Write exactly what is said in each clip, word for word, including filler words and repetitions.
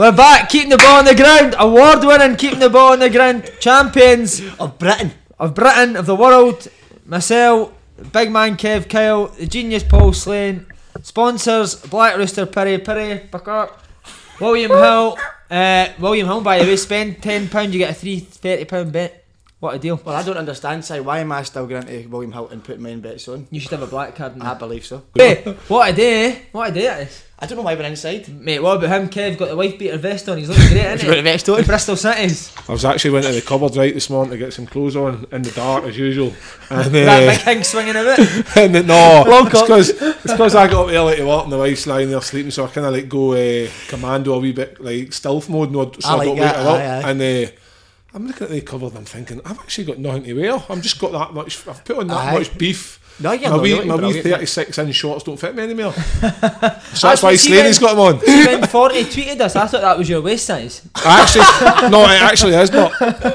We're back, keeping the ball on the ground. Award winning, keeping the ball on the ground. Champions of Britain, of Britain, of the world. Myself, Big Man Kev Kyle, the genius Paul Slane. Sponsors: Black Rooster, Piri Piri, back up. William Hill. Uh, William Hill, by the way, spend ten pounds, you get a three thirty pound bet. What a deal. Well, I don't understand, Si. Why am I still going to William Hilton putting my bets on? You should have a black card now. I believe so. Hey, what a day, eh? What a day it is. I don't know why we're inside. Mate, what about him? Kev got the wife beater vest on. He's looking great, isn't he? He's got the vest on. Bristol Cities. I was actually went to the cupboard right this morning to get some clothes on in the dark as usual. And, uh, that big king swinging a bit. And the, no, Long it's because it's because I got up early to work and the wife's lying there sleeping, so I kind of like go uh, commando a wee bit, like stealth mode. No, so I I, like got that, later up, aye, aye. and uh, I'm looking at the cupboard and I'm thinking, I've actually got nothing to wear. I've just got that much. I've put on that Aye. much beef. No, you're my not, wee, you're my wee brilliant. thirty-six inch shorts don't fit me anymore. So That's that's why what she Slaney's went- got them on. See, when forty tweeted us, I thought that was your waist size. I actually, no, it actually is, but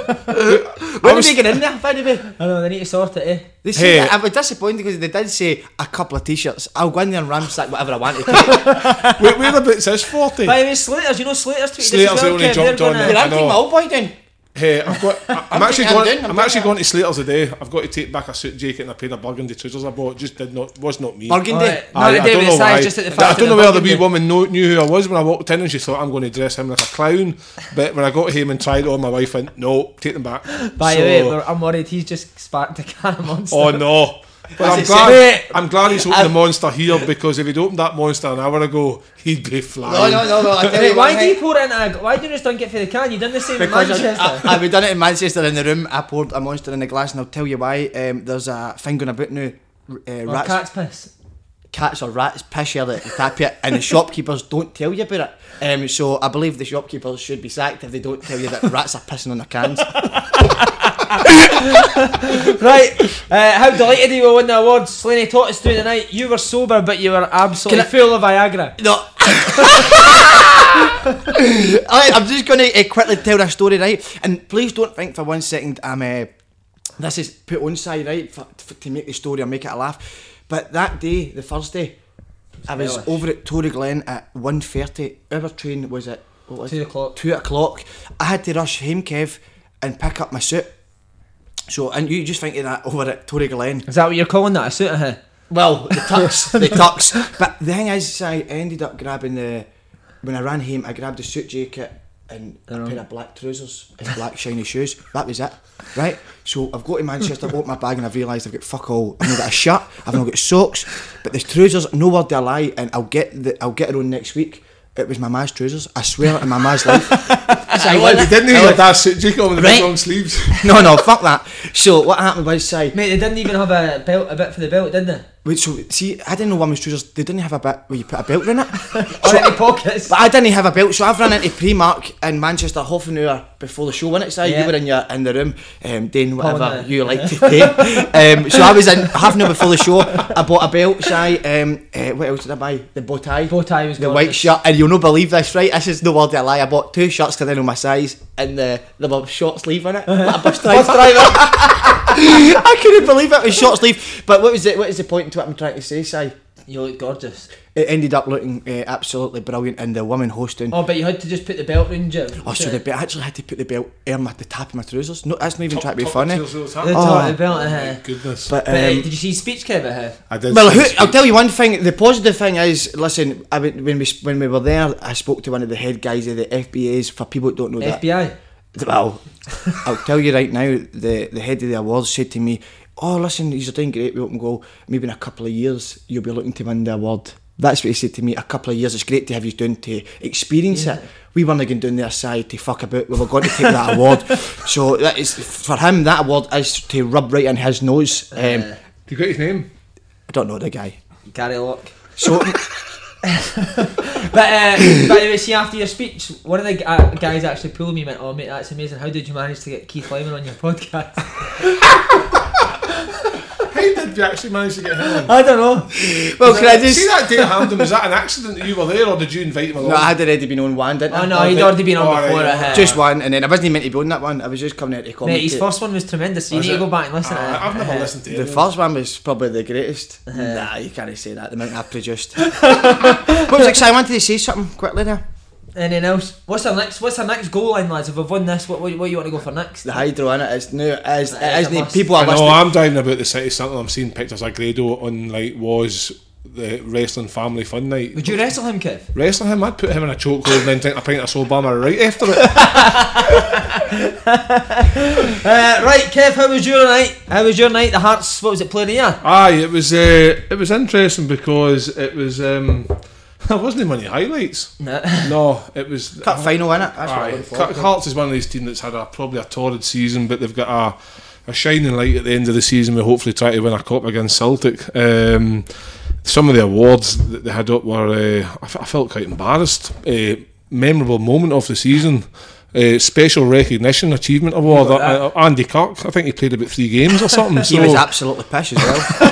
When was- did they get in there, by the way? I know, they need to sort it, eh? They say Hey. that I was disappointed because they did say a couple of t-shirts. I'll go in there and ransack whatever I want to take. where, whereabouts is forty? By the way, Slater's, you know Slater's tweeted Slater's this as well, only Kev, jumped they're on gonna- it. You're I anti know. my old boy down. Hey, I've got. I, I'm, I'm actually taking- I'm going. doing- I'm, I'm actually doing going to Slater's today. I've got to take back a suit jacket and a pair of burgundy trousers I bought. Just did not. Was not me. Burgundy. Alright, I, not the I day don't with know the size, why. just at the I fact don't of know whether the wee burgundy. woman know, knew who I was when I walked in and she thought I'm going to dress him like a clown. But when I got home and tried it on, my wife went, "No, take them back." By So- the way, we're- I'm worried he's just sparked a can of Monster. Oh no. But I'm it glad, say? I'm glad he's opened I- the Monster here, because if he'd opened that Monster an hour ago, he'd be flying. No, no, no, no. I tell Hey, you why what, do you mate, pour it in a... Why do you just dunk it for the can? You done the same in because Manchester. I, I, I've done it in Manchester in the room. I poured a Monster in the glass, and I'll tell you why. Um, there's a thing going about now. Uh, Or rats, cat's piss. cats or rats piss here at the tap here, and the shopkeepers don't tell you about it. Um, so I believe the shopkeepers should be sacked if they don't tell you that rats are pissing on their cans. Right, uh, how delighted you will win the awards. Slaney taught us through the night. You were sober, but you were absolutely Can I- full of Viagra. No. Alright, I'm just going to uh, quickly tell a story, right? And please don't think for one second I'm. Uh, this is put on side, right, for, for, to make the story or make it a laugh. But that day, the Thursday, I was Hellish. over at Tory Glen at one thirty. Our train was at what was Two it? o'clock. Two o'clock. I had to rush home, Kev, and pick up my suit. So, and you just think of that over at Tory Glen. Is that what you're calling that? A suit, huh? Well, the tux, the tux. But the thing is, I ended up grabbing the. When I ran home, I grabbed a suit jacket and a Oh. pair of black trousers and black shiny shoes. That was it, right? So I've got to Manchester, opened my bag, and I've realised I've got fuck all. I've not got a shirt, I've not got socks, but the trousers, no word to lie, and I'll get the, I'll get it on next week. It was my ma's trousers. I swear in my ma's life. I like, he didn't even have that suit jacket on with the Right. big long sleeves. No, no, fuck that. So what happened was, say, Mate, they didn't even have a belt, a bit for the belt, did they? wait, so see, I didn't know women's trousers. They didn't have a bit where you put a belt in it. Or any pockets. But I didn't have a belt, so I've run into Primark in Manchester half an hour before the show, wasn't it, Si? Yeah. You were in your in the room, um, doing whatever Pulling the- you like to do. Um, so I was in half an hour before the show. I bought a belt, Si. Um, uh, what else did I buy? The bow tie. Bow tie was the gorgeous. white shirt, and you'll not believe this, right? This is no word to lie. I bought two shirts because I didn't know my size, and the the were short sleeve in it, like a bus driver. I couldn't believe it was short sleeve. But what was it? What is the point to what I'm trying to say, Si? You look gorgeous. It ended up looking uh, absolutely brilliant, and the woman hosting. Oh, but you had to just put the belt round you. Oh, so the belt, I actually had to put the belt on the top of my trousers. No, that's not even Top- trying to be top funny. of trousers, The huh? top Oh. of the belt, uh-huh. Goodness. But, But uh, um, did you see speech, Kev, at her? I did. well, see who, the I'll tell you one thing. The positive thing is, listen, I, went- when we when we were there, I spoke to one of the head guys of the F B As. For people who don't know F B I. that, well, I'll tell you right now. The the head of the awards said to me, "Oh, listen, you're doing great with Open Goal. Maybe in a couple of years you'll be looking to win the award." That's what he said to me. A couple of years, it's great to have you doing to experience Yeah. it. We weren't going down their side to fuck about. We were going to take that award. So that is for him. That award is to rub right in his nose. Um, Uh, Do you got his name? I don't know the guy. Gary Locke. So But, uh, but anyway, see, after your speech, one of the gu- uh, guys actually pulled me and went, "Oh, mate, that's amazing. How did you manage to get Keith Lyman on your podcast?" How did you actually manage to get him on? I don't know. well, can I just? See that day at Hampden, was that an accident that you were there, or did you invite him along? No, I had already been on one, didn't I? Oh, no, he'd already been on Oh, before. right, uh, Just one, and then I wasn't meant to be on that one. I was just coming out to comment. Mate, his first one was tremendous. So you Was need it? to go back and listen Uh, to it. I've never Uh, listened to The it. first one was probably the greatest. Nah, you can't say that. The amount I've produced. What was it? 'Cause I wanted to say something quickly there. Anything else? What's our next? What's our next goal line, lads? If we've won this, what what, what you want to go for next? The hydro in it is new. It is. It It is is. a The must. people are I know listening. I'm driving about the city centre. I'm seeing pictures of Grado on like was the wrestling family fun night. Would you wrestle him, Kev? Wrestling him, I'd put him in a chokehold and then drink a pint of Sobama right after it. Uh, right, Kev, how was your night? How was your night? The Hearts, what was it, player of the year? Aye, it was uh, it was interesting because it was um, there wasn't many highlights. No. No, it was Cup final in it. That's what I'm Aye, looking forward Ca- to. Hearts is one of these teams that's had a probably a torrid season, but they've got a, a shining light at the end of the season. We hopefully try to win a cup against Celtic. Um, some of the awards that they had up were uh, I, f- I felt quite embarrassed. Uh, memorable moment of the season. Uh, special recognition achievement award. What about Uh, Andy Kirk. I think he played about three games or something. He so, was absolutely pish as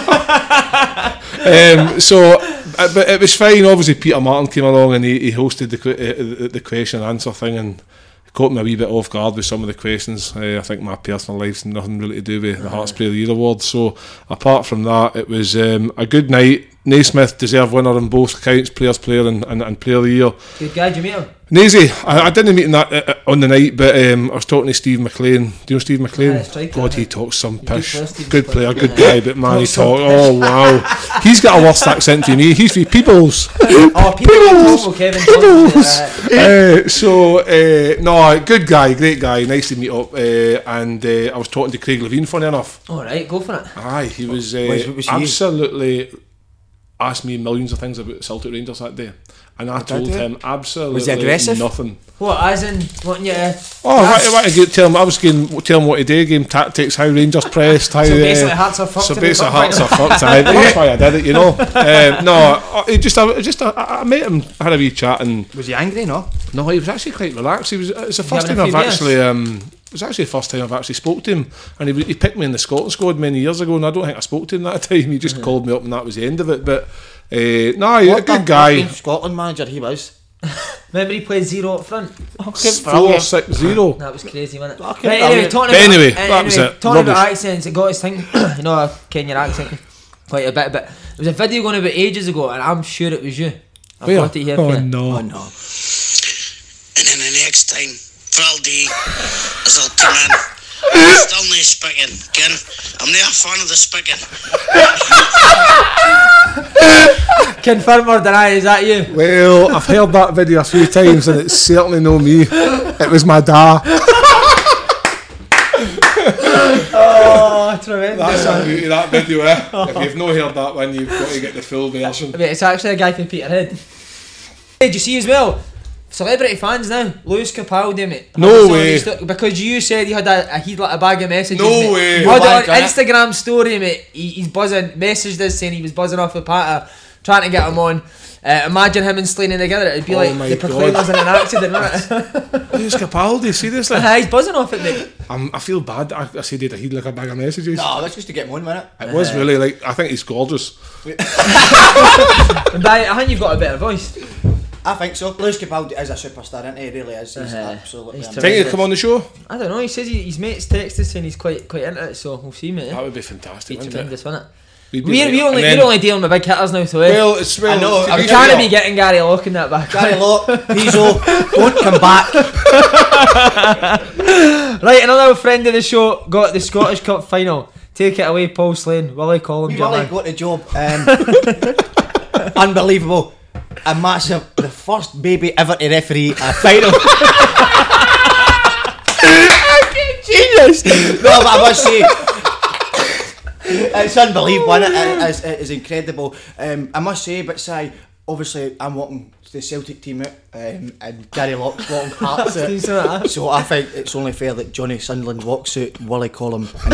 well. um, so, uh, but it was fine. Obviously, Peter Martin came along and he, he hosted the, que- uh, the question and answer thing and caught me a wee bit off guard with some of the questions. Uh, I think my personal life's nothing really to do with the Hearts Player of the Year award. So, apart from that, it was um, a good night. Naismith deserved winner on both accounts, players player and, and, and player of the year. Good guy, did you meet him? Nazy, I, I didn't meet him that uh, on the night, but um, I was talking to Steve McLean. Do you know Steve McLean? Yeah, striker, God, he yeah. talks some Good pish. player, Steve Good McLean. player, good Yeah. guy, but man, he Talks some talk. Oh wow, he's got a worse accent than me. He's from Peoples. Oh, people Peoples. talk with Kevin Peoples. Johnson. Uh, uh, so uh, no, good guy, great guy, nice to meet up. Uh, and uh, I was talking to Craig Levine, funny enough. Alright, go for it. Aye, he was, uh, Was- was he? absolutely asked me millions of things about Celtic Rangers that day, and I did told he? him absolutely Was he aggressive? nothing. What, as in, wanting you to... Oh, right, right, I tell him I was going tell him what to do, game tactics, how Rangers pressed, how. So basically uh, Hearts are fucked. so in the basically, cup Hearts are final. fucked. Aye, that's why I did it, you know. Um, no, I- it just, I, just, I, I met him, had a wee chat, and Was he angry? No. no, he was actually quite relaxed. He was. It's the first having time a I've few actually. Um, it was actually the first time I've actually spoke to him, and he, he picked me in the Scotland squad many years ago, and I don't think I spoke to him that time. He just called me up, and that was the end of it. But uh, no, he's a What good the guy. fucking Scotland manager he was. Remember he played zero up front? Four six zero. That was crazy, wasn't it? Fucking Right, anyway, brilliant. talking But about, anyway, uh, that was anyway, it. talking about Rubbish. accents, it got us thinking, you know, I ken your accent quite a bit, but there was a video going about ages ago, and I'm sure it was you. I've Where? got it here Oh for you. no. Oh no. And then the next time, Friday, as I'll come in, I'm still no speaking, ken. I'm not a fan of the speaking. Confirm or deny, is that you? Well, I've heard that video a few times, and it's certainly no me. It was my dad. Oh, tremendous. That's a beauty, that video, eh? If you've not heard that one, you've got to get the full version. Mate, it's actually a guy from Peterhead. Hey, did you see as well? Celebrity fans now, Lewis Capaldi, mate. No Have you seen way. his sto- Because you said you had a, a he'd like a bag of messages. No mate. way. You had Bag, it on innit? Instagram story, mate. He, he's buzzing. Messaged us saying he was buzzing off with Patter, trying to get him on. Uh, imagine him and Slaney together. It'd be Oh like my the Proclaimers in an accident, wouldn't it? Who's Capaldi? Seriously? Uh, he's buzzing off it, mate. I'm, I feel bad. I, I said he'd like a bag of messages. No, that's just to get him on, wasn't it? It was really like, I think he's gorgeous. And by, I think you've got a better voice. I think so. Lewis Capaldi is a superstar, isn't he? He really is. He's Uh-huh. absolutely He's amazing. Think he'd come on the show? I don't know. He says he, his mates text us saying he's quite quite into it, so we'll see, mate. That would be fantastic, Be wouldn't it? tremendous, wouldn't it? We'd be We're, like- we only, and then- we're only dealing with big hitters now, so eh? Well, it's well. I know, to I'm be I'm trying to fair- be getting Gary Locke in that back. Gary Locke, Pizzo, don't come back. Right, another friend of the show got the Scottish Cup final. Take it away, Paul Slane. Willie Collum, We your really man. got the job. Um, unbelievable. A massive, the first baby ever to referee a final. Genius. No, but I must say, it's unbelievable, isn't it? It is, it is incredible. Um, I must say, but say, obviously, I'm wanting the Celtic team out, um, and Gary Locke's wanting Hearts out. Seems like that. So I think it's only fair that Johnny Sunderland walks out, Willie Collum, and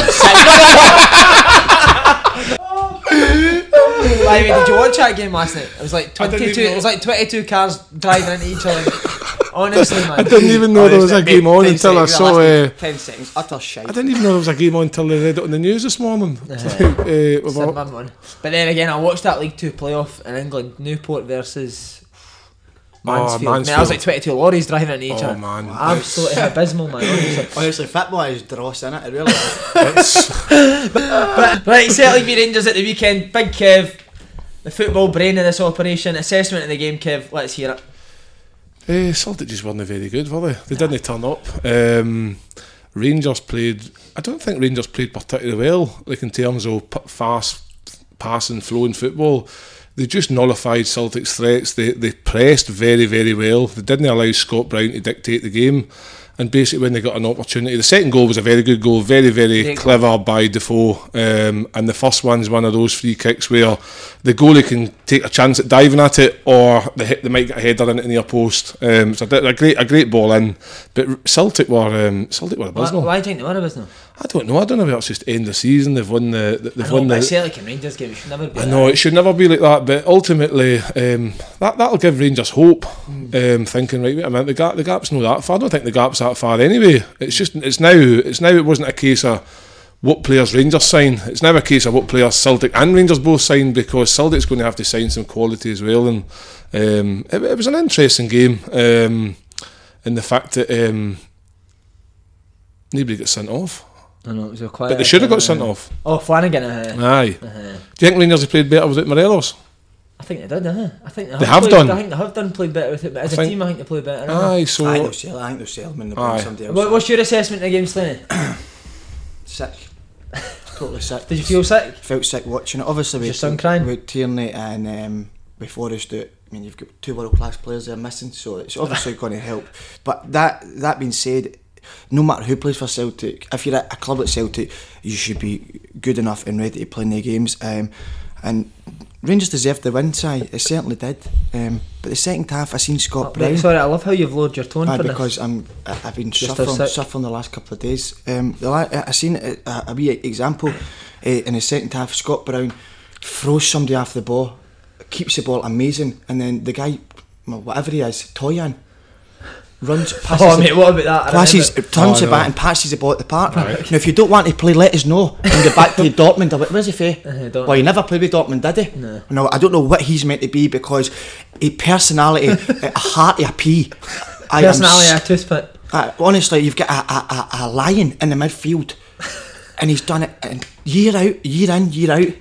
By the way, did you watch that game last night? It was like I didn't twenty-two. even It was like twenty-two cars driving into each other. Honestly, man. I didn't even know there was a Honestly, game on ten until I seconds, saw. the Uh, last ten seconds, utter shite. I didn't even know there was a game on until they read it on the news this morning. uh, It's a about- bad one. But then again, I watched that League Two playoff in England, Newport versus Mansfield. Mate, I was Mansfield. like twenty-two lorries driving into each Oh, other. man. Absolutely abysmal, man. Honestly. Honestly, football is dross, innit? It really is. it's- Right, Celtic v Rangers at the weekend. Big Kev, the football brain of this operation. Assessment of the game, Kev. Let's hear it. Uh, Celtic just weren't very good, were they? They didn't turn up. Um, Rangers played. I don't think Rangers played particularly well, like in terms of p- fast passing, flowing football. They just nullified Celtic's threats. They they pressed very, very well. They didn't allow Scott Brown to dictate the game. And basically, when they got an opportunity, the second goal was a very good goal, very, very Great clever goal. by Defoe. Um, and the first one's one of those free kicks where the goalie can take a chance at diving at it, or they hit, they might get a header in it in the near post. Um, so a great, a great ball in. But Celtic were, um, Celtic were Why, abysmal. why do you think they won abysmal? I don't know. I don't know if it's just end of season. They've won the. They've I know, won but the. Celtic and Rangers game, it should never be I like know that. it should never be like that, but ultimately um, that that'll give Rangers hope. Um, thinking right, wait a minute, the gap, the gap's not that far. I don't think the gap's that far anyway. It's just it's now it's now it wasn't a case of what players Rangers sign. It's now a case of what players Celtic and Rangers both sign, because Celtic's going to have to sign some quality as well. And um, it, it was an interesting game, um, in the fact that um, nobody got sent off, I know, it was a quiet. but they should have got uh, sent off. Oh, Flanagan. Uh, Aye. uh, Do you think Rangers have played better with it Morelos? I think they did. Uh, I think they, They have, have played, done. I think they have done played better with it, but as I a think- team, I think they played better. uh. Aye, so I think they'll sell. I think they'll sell them and they'll Aye. bring somebody else. What, in. what's your assessment of the game, Slaney? Sick. Totally sick. Did you feel sick? Felt sick watching it. Obviously, Was your with, son crying? with Tierney and um, with Forrest out, I mean, you've got two world class players there missing, so it's obviously going to help. But that that being said, no matter who plays for Celtic, if you're at a club like Celtic, you should be good enough and ready to play in the games. Um, and Rangers deserved the win, Si. It certainly did. Um, but the second half, I seen Scott Oh, Brown. right, sorry, I love how you've lowered your tone Aye, for because this. I'm, I- I've been Just suffering, sick. suffering the last couple of days. Um, the la- I I seen a, a, a wee example uh, in the second half. Scott Brown throws somebody off the ball, keeps the ball amazing, and then the guy, well, whatever he is, Toyan, runs past. Oh, the, mate, what about that? I passes, remember. turns Oh, the no. bat and passes the ball at the park. Now, if you don't want to play, let us know. And go back to Dortmund. I'm like, where's he for? Uh, Dortmund. Well, he never played with Dortmund, did he? No. No, I don't know what he's meant to be, because a personality, a heart of a pea. I am Personality, s- a toothpick. uh, honestly, you've got a, a, a, a lion in the midfield, and he's done it and year out, year in, year out.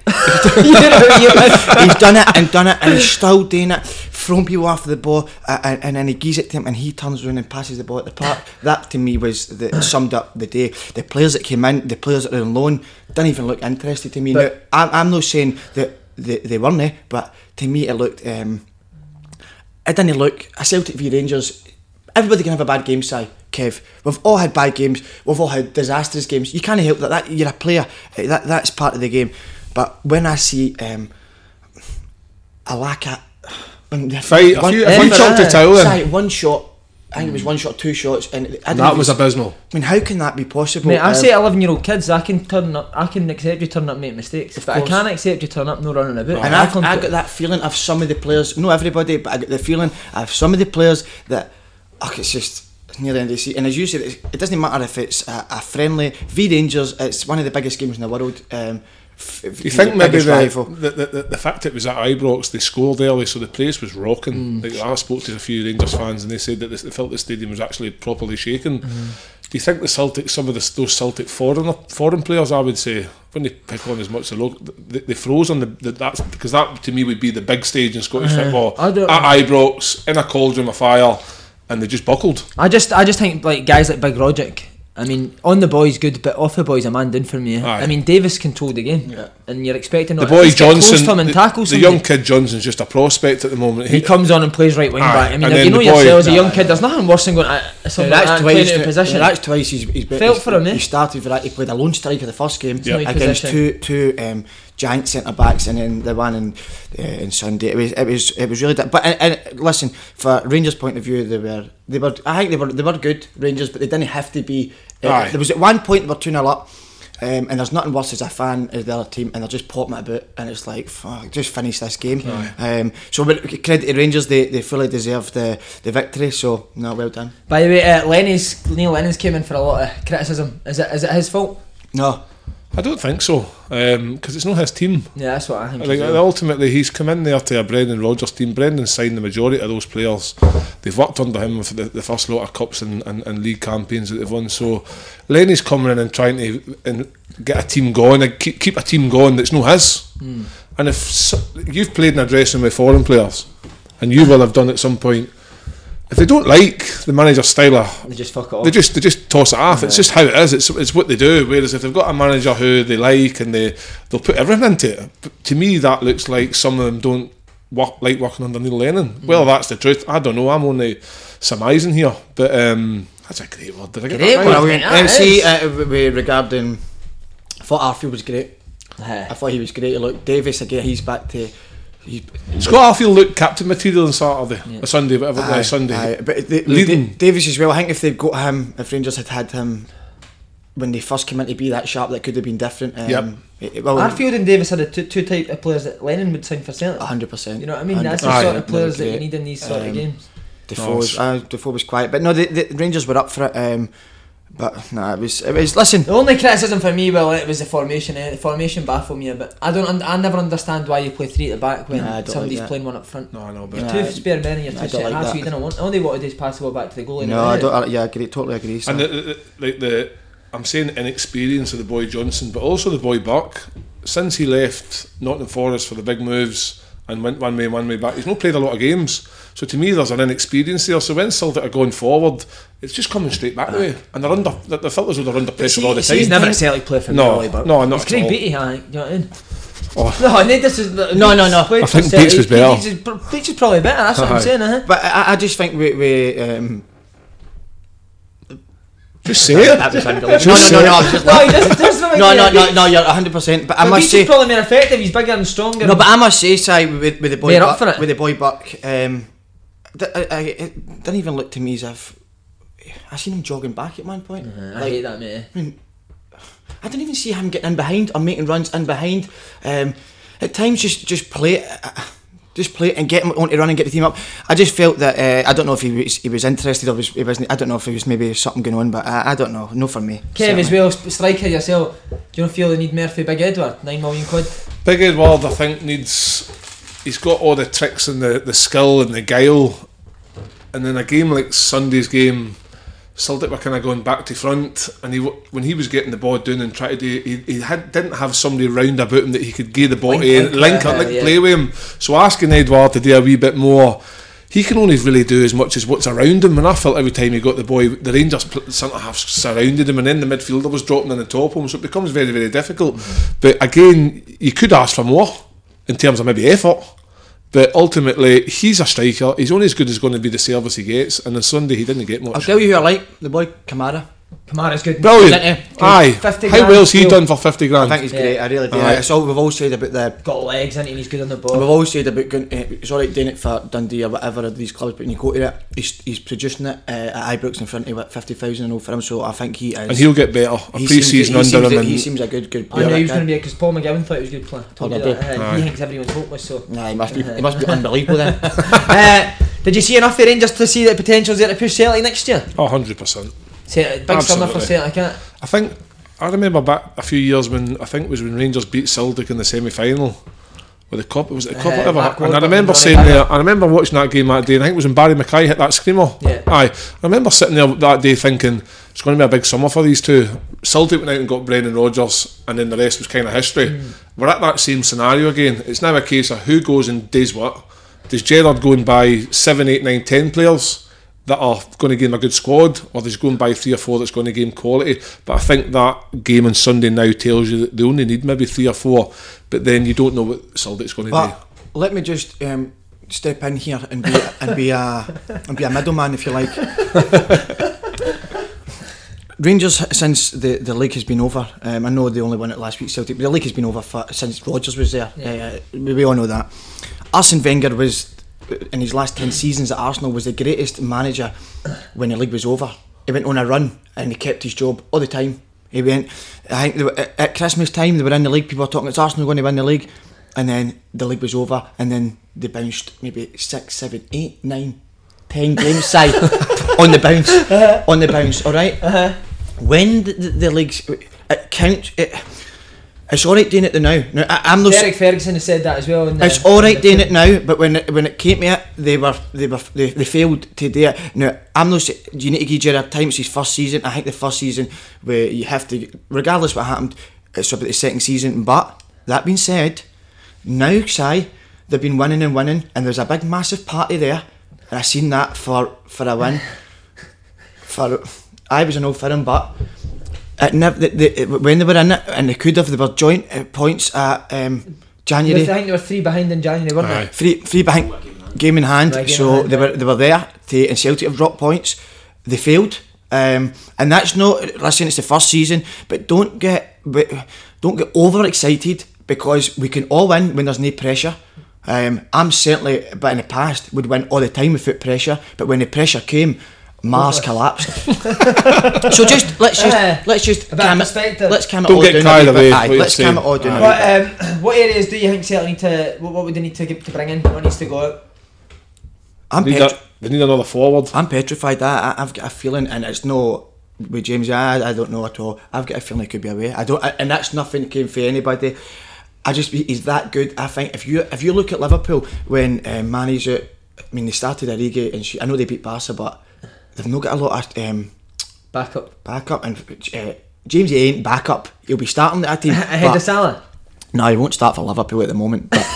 He's done it and done it, and he's still doing it. Throwing people off the ball, uh, and, and then he gives it to him, and he turns around and passes the ball at the park. That to me was the summed up the day. The players that came in, the players that are on loan, didn't even look interested to me. But- now, I'm, I'm not saying that they, they weren't, but to me it looked. Um, it didn't look a Celtic v Rangers. Everybody can have a bad game, Si, Kev. We've all had bad games. We've all had disastrous games. You can't help that. That you're a player. eh, That that's part of the game. But when I see um, a lack of um, Fight, a one, few- a one few shot shots to to towel in. Si, one shot. I think it was one shot, two shots, and I didn't that even was s- abysmal. I mean, how can that be possible? Mate, I Um, say eleven year old kids, I can turn up, I can accept you turn up and make mistakes, but I course. can't accept you turn up no running about. And I I've, come I to- got that feeling of some of the players, not everybody, but I got the feeling of some of the players that, oh, it's just it's near the end of the season. And as you said, it's, it doesn't matter if it's a, a friendly. V Rangers, it's one of the biggest games in the world. Um, f- Do you v- think maybe biggest the, rival. the, the, the, the fact it was at Ibrox, they scored early, so the place was rocking. Like, I spoke to a few Rangers fans and they said that they felt the stadium was actually properly shaken. Do you think the Celtic, some of the, those Celtic foreign foreign players, I would say, when they pick on as much as the local, they, they froze on the, the that's because that to me would be the big stage in Scottish football. I don't- At Ibrox, in a cauldron of fire, and they just buckled. I just, I just think like guys like Big Roderick. I mean, on the boy's good, but off the boy's a man down for me. Aye. I mean, Davis controlled the game, Yeah. and you're expecting The not boy to get close Johnson, to him and the, tackle the somebody. young kid Johnson's just a prospect at the moment. He comes on and plays right wing Aye, back. I mean, and if then you know the boy- yourself as a young Aye. kid, there's nothing worse than going at something Yeah, like that's that and twice. playing out of yeah, position. that's twice he's, he's been. Felt he's, for him, eh? He started for that. He played a lone striker the first game Yeah. Right against position. two two um, giant centre backs, and then the one in uh, in Sunday. It was it was it was really. Di- but and, and listen, for Rangers' point of view, they were they were. I think they were they were good Rangers, but they didn't have to be. Uh, Aye. there was at one point they were two nil up. Um, and there's nothing worse as a fan as the other team, and they're just popping it about, and it's like, fuck, just finish this game. Um, so, but credit to Rangers, they, they fully deserve the, the victory. So, no, well done. By the way, uh, Lenny's Neil Lennon's came in for a lot of criticism. Is it is it his fault? No, I don't think so, because it's not his team. Yeah, that's what I think. Like, as well. ultimately, he's come in there to a Brendan Rodgers team. Brendan signed the majority of those players. They've worked under him for the, the first lot of cups and, and, and league campaigns that they've won. So Lenny's coming in and trying to and get a team going, and keep, keep a team going that's not his. Mm. And if so, you've played in a dressing room with foreign players, and you will have done at some point, if they don't like the manager's style of, They just fuck it off. they just they just toss it off. It's just how it is. It's it's what they do. Whereas if they've got a manager who they like and they they'll put everything into it. But to me, that looks like some of them don't work like working under Neil Lennon. Mm. Well, that's the truth. I don't know. I'm only surmising here, but um, that's a great word. Did I get Great that right? word. Brilliant. That Um, see, is. uh, we- regarding, I thought Arfield was great. Uh, I thought he was great. Look, Davis again. He's back to. He's, Scott Arfield looked captain material on Saturday, Yeah. or Sunday, whatever it Aye, was, Sunday. aye, but the, Leading. the, Davis as well. I think if they'd got him, if Rangers had had him when they first came in to be that sharp, that could have been different. Um, Yep. it- it- well, Arfield and Davis are the two, two type of players that Lennon would sign for Celtic. a hundred percent. You know what I mean? That's the Aye. sort of players that Great. you need in these sort of Um, games. Defoe, No, was, it's- uh, Defoe was quiet, but no, the, the Rangers were up for it. Um, but no, it was. It was. Listen, The only criticism for me, well, it was the formation. Eh? The formation baffled me a bit. I don't. Un- I never understand why you play three at the back when Nah, I don't somebody's like that. playing one up front. No, I know, but You're Nah, two spare men and you're I two don't centre like halves, so that. you didn't want. All they wanted is pass the ball back to the goalie. no, I don't. I, yeah, I agree. Totally agree. So. and the, the, the, like the, I'm saying inexperience of the boy Johnson, but also the boy Buck. Since he left Nottingham Forest for the big moves and went one way, one way back, he's not played a lot of games. So to me, there's an inexperience there. So when Celtic are going forward, it's just coming straight back the way, and they're under. The, the felt as though they're under pressure See- all the see, time. He's never a Celtic player for No, me, but no, not it's at Craig all. Beattie, I think. You know what I mean? Oh. No, no, this is No, no, no. played I for think Celtic. Beats was better. Beats is, Beats is probably better. That's what I'm Aye. saying. Uh-huh. But I, I just think we. we um, Just say it. that was unbelievable. Just No, no, say no, it. no. I was just No, he laughing. doesn't. doesn't make No, me no, a no, Beats. no. You're one hundred percent. But I But must Beats say. is probably more effective. He's bigger and stronger. No, but I must say, Si, with, with the boy We're Buck, up for it. with the boy Buck, um, th- I, I, it didn't even look to me as if I seen him jogging back at one point. I hate that, mate. I mean, I didn't even see him getting in behind or making runs in behind. Um, at times, just just play it, uh, just play it and get him on to run and get the team up. I just felt that uh, I don't know if he was he was interested or was, he wasn't. I don't know if there was maybe something going on, but I, I don't know. No for me. Kev as certainly. well, sp- striker yourself. Do you not feel they need Murphy, Big Edward, nine million quid? Big Edward, I think, needs. He's got all the tricks and the, the skill and the guile. And in a game like Sunday's game, Celtic were kind of going back to front, and he w- when he was getting the ball down and trying to do, he, he had, didn't have somebody round about him that he could give the ball Link- to, link, link, uh, up, link yeah. play with him. So asking Edward to do a wee bit more, he can only really do as much as what's around him. And I felt every time he got the boy, the Rangers pl- centre half surrounded him, and then the midfielder was dropping in the top of him, so it becomes very, very difficult. Mm-hmm. But again, you could ask for more in terms of maybe effort. But ultimately, he's a striker. He's only as good as going to be the service he gets. And on Sunday, he didn't get I'll much. tell you who I like. The boy Kamara. Kamara's good. Brilliant. Isn't he? Aye. fifty How grand well's he still. done for fifty I grand? think he's Yeah. great. I really do. Aye. It's all we've all said about the. Got legs in it and he's good on the We've ball. always said about going, uh, it's alright doing it for Dundee or whatever of these clubs, but when you go to it, he's, he's producing it uh, at Ibrox in front of what, fifty thousand and all for him, so I think he is. And he'll get better. A he pre-season seems, he under seems, him. He And seems a good, good I player. know he was that going to guy. be because Paul McGowan thought he was a good player. Told Oh, you did that. he? Uh, Aye. he thinks everyone's hopeless. So. Nah, he must be, he must be unbelievable then. uh, did you see enough for Rangers to see the potentials there to push Celtic next year? oh, one hundred percent. Celtic, big summer for Absolutely. Celtic, can't it? I think I remember back a few years when I think it was when Rangers beat Celtic in the semi-final with the cup. It was the cup, Uh, whatever. Blackwood, And I remember Ronnie saying Barrett. there. I remember watching that game that day. And I think it was when Barry Mackay hit that screamer. Yeah. Aye. I remember sitting there that day thinking it's going to be a big summer for these two. Celtic went out and got Brendan Rodgers, and then the rest was kind of history. Mm. We're at that same scenario again. It's now a case of who goes and does what. Does Gerrard go and buy seven, eight, nine, ten players that are going to give him a good squad, or does he go and buy three or four that's going to give him quality? But I think that game on Sunday now tells you that they only need maybe three or four, but then you don't know what Celtic's going to do. But let me just um, step in here and be and be a and be a middleman, if you like. Rangers, since the, the league has been over, um, I know they only won it last week, Celtic, but the league has been over for, since Rodgers was there. Yeah. Uh, we, we all know that. Arsene Wenger was, in his last ten seasons at Arsenal, was the greatest manager when the league was over. He went on a run and he kept his job all the time. He went, I think they were, at, at Christmas time they were in the league, people were talking, it's Arsenal going to win the league, and then the league was over, and then they bounced maybe six, seven, eight, nine, ten games side on the bounce, uh-huh. on the bounce, alright? Uh-huh. When the, the, the leagues, it counts, it, it's alright doing it the now. now I, I'm no Derek Ferguson has said that as well. In the, It's all right doing it now, but when it, when it came to it, they were they were they, they failed to do it. Now I'm not. You need to give Gerrard time. It's his first season. I think the first season where you have to, regardless what happened, it's about the second season. But that being said, now Si, they've been winning and winning, and there's a big massive party there. and I seen that for for a win. For I was an Old Firm, but it never. The, the, it, when they were in it, and they could have, they were joint uh, points at um, January. I think they were three behind in January, weren't Aye. they? Three, three behind, game in hand. Right, game so in hand, they right. were they were there. To, and Celtic have dropped points. They failed, um, and that's not. Listen, it's the first season, but don't get but don't get overexcited because we can all win when there's no pressure. Um, I'm certainly, but in the past, would win all the time without pressure. But when the pressure came, Mars collapsed. So just let's just Uh, let's just a bit of calm it. perspective. Let's calm it Don't all get down. carried a wee away, bit. what Aye, you're let's calm saying. it all down. a wee But bit. um, what areas do you think Celtic need to? What, what would they need to get, to bring in? What needs to go out? I'm They need, petri- a, they need another forward. I'm petrified. I, I, I've got a feeling, and it's no with James. I, I don't know at all. I've got a feeling he could be away. I don't, I, and that's nothing came for anybody. I just he's that good. I think if you if you look at Liverpool when um, Mane's out, I mean they started Origi and she, I know they beat Barca, but they've not got a lot of um, Back up. backup. And uh, James he ain't backup. He'll be starting that team. Ahead but- of Salah. No, he won't start for Liverpool at the moment. But,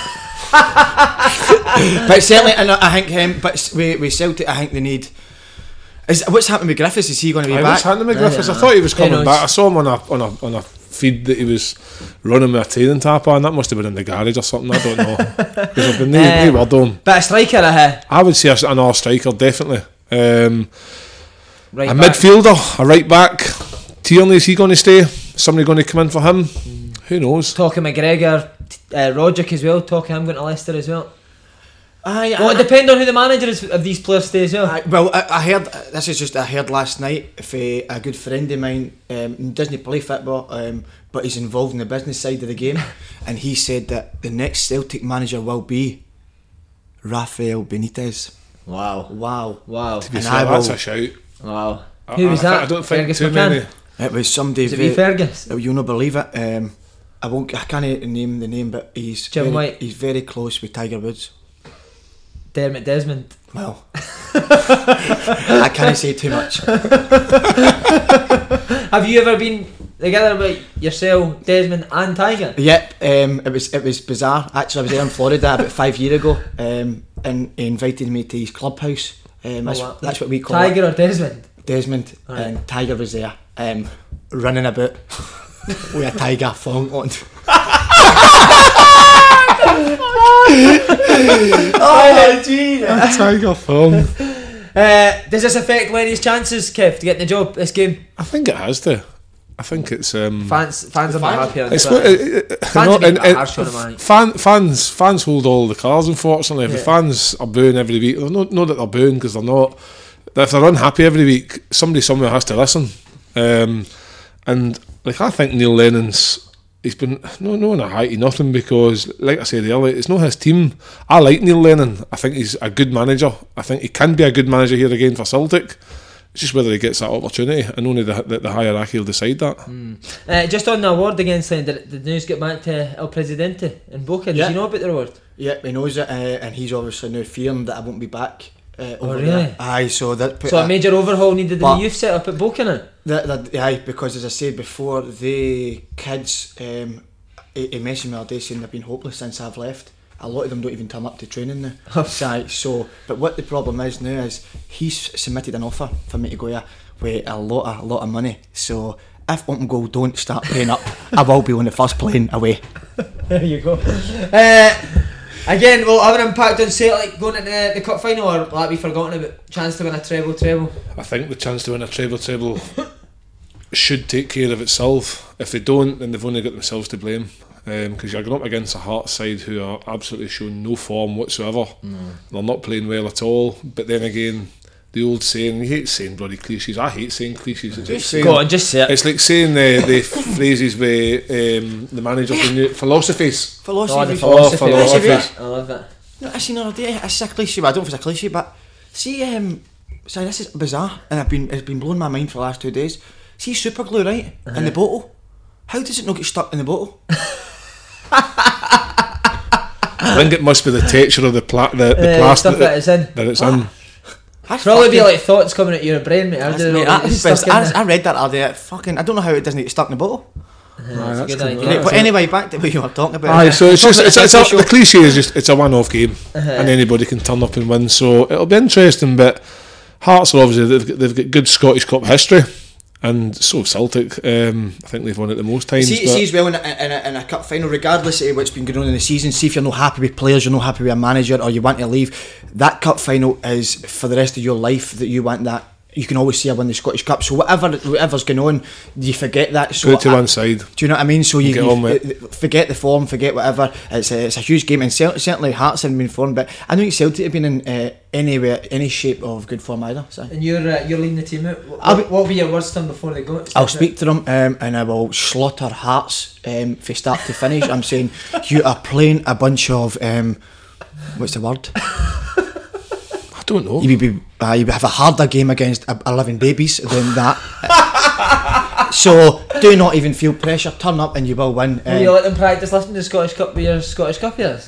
but certainly, and I think him. But we we Celtic, I think they need. Is what's happening with Griffiths? Is he going to be I back? was handing with Griffiths. I Yeah. thought he was Who coming knows? back. I saw him on a on a on a feed that he was running with a training tap on. That must have been in the garage or something. I don't know. Because I've been no, Uh, no word on him. But a striker, uh, I would say a- another striker, definitely. Um, right a back. midfielder, a right back. Tierney, is he going to stay? Somebody going to come in for him? Who knows? Talking McGregor, uh, Roderick as well. Talking him going to Leicester as well. Aye, Well, it aye, depends on who the manager is of these players stay as well. aye. Well, I, I heard this is just I heard last night. If a, a good friend of mine um, doesn't play football, um, but he's involved in the business side of the game, and he said that the next Celtic manager will be Rafael Benitez. Wow. Wow, Wow. To be And fair, I that's will- a shout. Wow. I- Who was I, that? I don't think Fergus too McCann? many. it was somebody. Is it wee ve- Fergus? Oh, you'll not believe it. Um, I won't. I can't name the name, but he's Jim very, White. he's very close with Tiger Woods. Dermot Desmond. Well, I can't say too much. Have you ever been together with yourself, Desmond and Tiger? Yep, um, it was it was bizarre. Actually, I was there in Florida about five years ago, um, and he invited me to his clubhouse. Um, that's, Oh, wow. that's what we call Tiger it. or Desmond? Desmond, Right. and Tiger was there, um, running about with a tiger thong on. Oh, gee. Tiger Thong. Uh, does this affect Lenny's chances, Kev, to get the job this game? I think it has to. I think it's. Um, Fans, fans are not fans- happy on It's Twitter. what, it, it, Fans no, are being and- and harsh on him, aren't they? fan, fans, fans hold all the cards. Unfortunately, if the Yeah. fans are booing every week, they're not, not that they're booing because they're not. If they're unhappy every week, somebody somewhere has to listen. Um, and like I think Neil Lennon's, he's been no no in a high to nothing because, like I said earlier, it's not his team. I like Neil Lennon. I think he's a good manager. I think he can be a good manager here again for Celtic. It's just whether he gets that opportunity, and only the the, the hierarchy will decide that. Uh, just on the award again, Slen, did the news get back to El Presidente in Boca? Did Yeah. you know about the award? Yep, he knows it, uh, and he's obviously now fearing that I won't be back. Uh, Oh, over really? there. Aye, so that put So a a- major overhaul needed in But- the youth set up at Boca now? That, that, aye, because as I said before, the kids, um, he, he mentioned me the other day saying they've been hopeless since I've left. A lot of them don't even turn up to training now. so, so, but what the problem is now is he's submitted an offer for me to go here with a lot of, a lot of money. So if Open Goal don't start paying up, I will be on the first plane away. There you go. Uh, again, will it have an impact on Celtic going into the, the cup final, or will that be forgotten about? Chance to win a treble, treble. I think the chance to win a treble treble should take care of itself. If they don't, then they've only got themselves to blame. Because you're going up against a Hearts side who are absolutely showing no form whatsoever. They're not playing well at all. But then again, the old saying, you hate saying bloody cliches. I hate saying cliches. It's like saying, Go on, just say it. it's like saying the, the phrases with um, the manager of the new philosophies. Philosophy. Oh, the Oh, philosophy. philosophy. I love it. No, I seen the other day. It's a cliche, but I don't know if it's a cliche. But see, um, sorry, this is bizarre, and I've been it's been blowing my mind for the last two days. See, super glue, right, in the bottle. How does it not get stuck in the bottle? I think it must be the texture of the, pla- the, the Uh, plastic stuff that it's in. that it's in. That's Probably be fucking- like thoughts coming out of your brain, mate. I That's, don't mate, know. that is Stuck biz- in I, there. I read that the other day. Fucking, I don't know how it doesn't get stuck in the bottle. It's Aye, a that's good cool. idea. Right, but anyway, back to what you were talking about. Aye, so it's just it's, it's, It's a, the cliche is just it's a one-off game, and anybody can turn up and win. So it'll be interesting. But Hearts are obviously they've got, they've got good Scottish Cup history, and so have Celtic. Um, I think they've won it the most times. See, but see as well in a, in, a, in a cup final, regardless of what's been going on in the season, see if you're not happy with players, you're not happy with a manager, or you want to leave, that cup final is for the rest of your life that you want that. You can always say I won the Scottish Cup, so whatever whatever's going on, you forget that. So put it to I- one side. Do you know what I mean? So you, Get you on with f- forget the form, forget whatever. It's a, it's a huge game, and cer- certainly Hearts haven't been form, but I don't think Celtic have been in uh, anywhere, any shape of good form either. So. And you're uh, you're leading the team out. What, I'll be- what will be your words to them before they go? I'll speak to them um, and I will slaughter Hearts um, from start to finish. I'm saying you are playing a bunch of um, what's the word? I don't know. You would be uh, you would have a harder game against uh, eleven babies than that. So do not even feel pressure. Turn up and you will win. Will you let them practice lifting the Scottish Cup with your Scottish Cup years?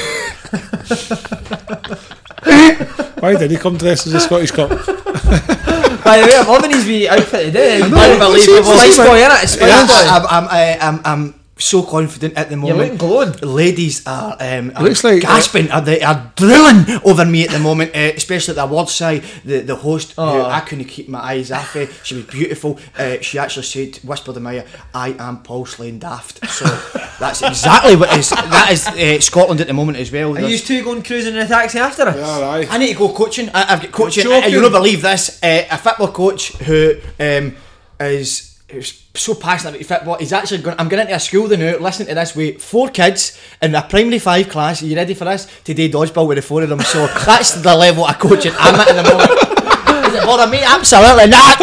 Why did he come dressed as a Scottish Cup? By the way, I'm loving his wee outfit today. Unbelievable. Spice boy, innit? Spice Yes, boy. I'm, I'm, I- I'm, I'm so confident at the You're moment. looking glowing. Ladies are, um, are looks like- gasping, are they are drooling over me at the moment, uh, especially at the award side. The the host, who Oh. I couldn't keep my eyes off her. She was beautiful. Uh, she actually said, whispered in my ear, "I am Paul Slane daft." So that's exactly what is that is uh, Scotland at the moment as well. Are There's- you two going cruising in a taxi after us? Yeah, aye. I need to go coaching. I, I've got coaching. Joking. Uh, you'll not believe this. Uh, a football coach who um, is, is so passionate about football. He's actually going. I'm going into a school now. Listening to this with four kids in a primary five class. Are you ready for this? To do dodgeball with the four of them. So that's the level of coaching I'm at at the moment. Does it bother me? Absolutely not.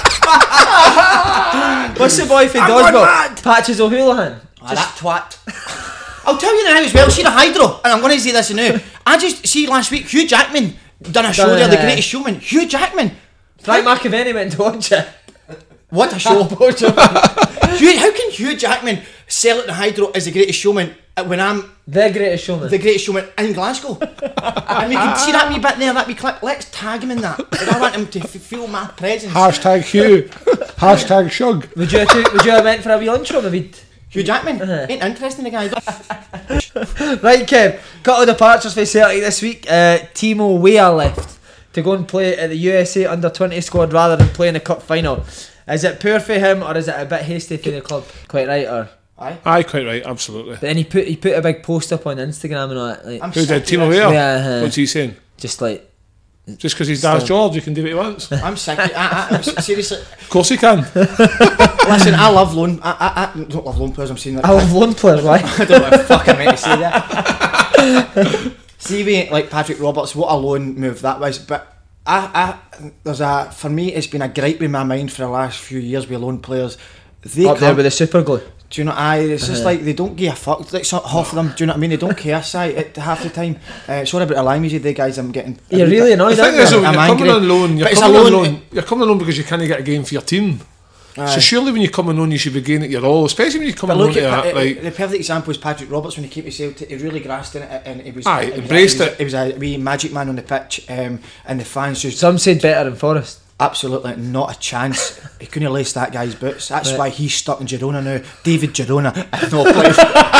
What's the boy from I'm going Dodgeball? mad. Patches O'Houlihan. Ah, that twat. I'll tell you now as well. See the Hydro, and I'm going to say this now. I just see last week Hugh Jackman done a show Done, there, The uh, Greatest Showman. Hugh Jackman. Frank McAvenny went to watch it. What a show! Hugh, how can Hugh Jackman sell it to Hydro as The Greatest Showman uh, when I'm The Greatest Showman. The Greatest Showman in Glasgow? And we can see that wee bit there, that wee clip. Let's tag him in that. And I want him to f- feel my presence. Hashtag Hugh. Hashtag Shug. Would you have to, would you have went for a wee lunch or maybe? Hugh Jackman Uh-huh. ain't interesting, the guy. Right, Kev. Couple of departures for Celtic this week. Uh, Timo Weah left to go and play at the U S A under twenty squad rather than play in the cup final. Is it poor for him or is it a bit hasty for the club? Quite right, or Aye. Aye, quite right, absolutely. but then he put he put a big post up on Instagram and all that, like I'm Who sick did? of Timo this. Weah? Yeah, uh-huh. What's he saying? just like Just because he's Daz So- George, he can do what he wants. Of I'm sick. Of, I, I, seriously, course he can. listen. I love loan. I, I, I don't love loan players. I'm saying that. I love lone players, why? I don't know what the fuck I meant to say that. See, we like Patrick Roberts. What a loan move that was, but. I, I, there's a for me. It's been a gripe in my mind for the last few years with loan players. They Up there come, with the super glue. do you know? I it's just Uh-huh. like they don't give a fuck. Like so, half of them, do you know what I mean? They don't care. Side at half the time. Uh, sorry about the language, the guys. I'm getting. You're really The annoyed, thing aren't is, you? when I'm you're coming angry. on loan, you're But it's a coming on loan- loan. You're coming on loan because you can't get a game for your team. Aye. So surely when you're coming on, you should be gaining it your all, especially when you come But on look to at that. uh, Like, the perfect example is Patrick Roberts when he came to Celtic. He really grasped in it, and it was. Aye, it was- embraced it. Was, it. it was a wee magic man on the pitch, um, and the fans just Some said better than Forrest. absolutely not a chance. He couldn't lace that guy's boots. That's Right. why he's stuck in Girona now. David Girona, no place.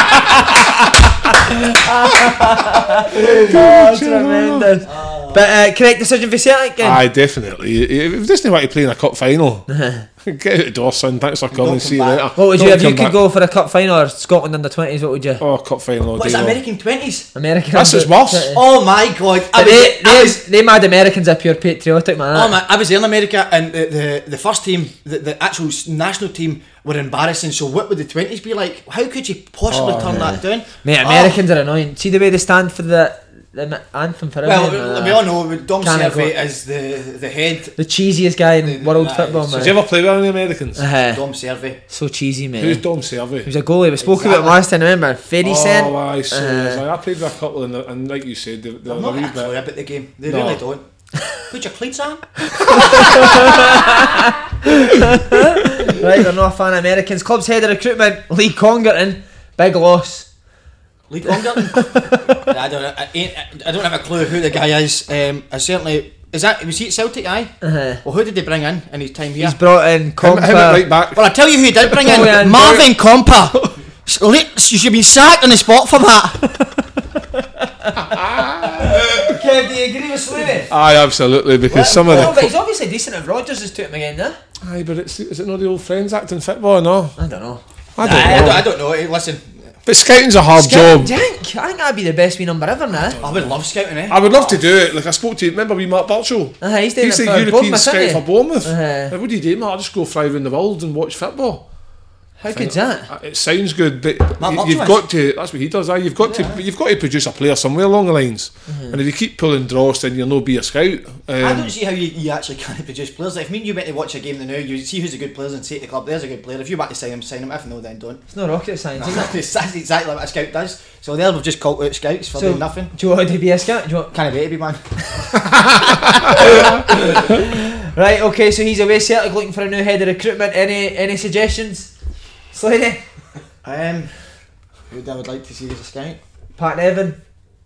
Oh, tremendous. But uh, correct decision for Celtic again. aye, definitely. If if Disney want to play in a cup final, get out the door, son. Thanks for coming. Don't See you come later. back. What would you Don't if you come could back. go for a cup final or Scotland under twenties? What would you? Oh, cup final. all What is day it, long. American twenties? American. That's under what's worse. twenty. Oh my god! I But was, they, I they, was, they mad Americans are pure patriotic, man. oh my, I was there in America, and the, the, the first team, the, the actual s- national team, were embarrassing. So what would the twenties be like? How could you possibly Oh, turn yeah. that down? Mate, Oh. Americans are annoying. See the way they stand for the, the ma- anthem for Well, everyone, we, uh, we all know Dom Can't Servey go- is the the head. the cheesiest guy in The- world that football, is- man. Did you ever play with any Americans? Uh, Dom Servey. so cheesy, mate. Who's He Dom Servey? was a goalie. We spoke about him Exactly. last time. Remember, Ferry Oh, Sen. aye, so Uh, yes, aye, I played with a couple, and, and like you said, they're, they're I'm a not wee actually bit. about the game. They No. really don't. Put your cleats on. Right, they're not a fan of Americans. Club's head of recruitment, Lee Congerton, big loss. Lee Congerton. I don't know. I, ain't, I don't have a clue who the guy is. Um, I certainly Is that was he at Celtic? Aye. Uh-huh. Well, who did they bring in in his time here? He's brought in Him, Compa. him at right back. Well, I tell you who he did bring in. Oh, yeah, Marvin Compa. You should be sacked on the spot for that. Kev, do you agree with Slaney? Aye, absolutely, because some of Oh, the... but he's obviously decent if Rodgers has took him again, no? Aye, but it's, is it not the old Friends Act in football, no? I don't know. I don't Aye, know. I, don't, I don't know. Hey, listen, But scouting's a hard Scout, job. do you think? I think that'd be the best wee number ever, nah? I would love scouting, eh? I would love to do it. Like I spoke to, remember we Mark Birchall? Uh, he's doing He's it a for European Bournemouth, scout isn't for he? Bournemouth. Uh-huh. Like, what do you do, mate? I just go fly around the world and watch football. How good's that? Uh, It sounds good, but Mark you, you've Birchall got to. That's what he does. Aye, you've got Yeah. to. You've got to produce a player somewhere along the lines. And if you keep pulling draws, then you'll not be a scout. Um, I don't see how you, you actually can't produce players. Like, if me and you went to watch a game now, you see who's a good player and say to the club, there's a good player. If you want to sign him, sign him. If no, then don't. It's not rocket science, is it? That's exactly what a scout does. So there we've just called out scouts for So, doing nothing. do you want to be a scout? Do you want... Can't wait to be man. Right, okay, so he's away Celtic looking for a new head of recruitment. Any any suggestions? Slaney? Um, who I would like to see as a scout? Pat Nevin?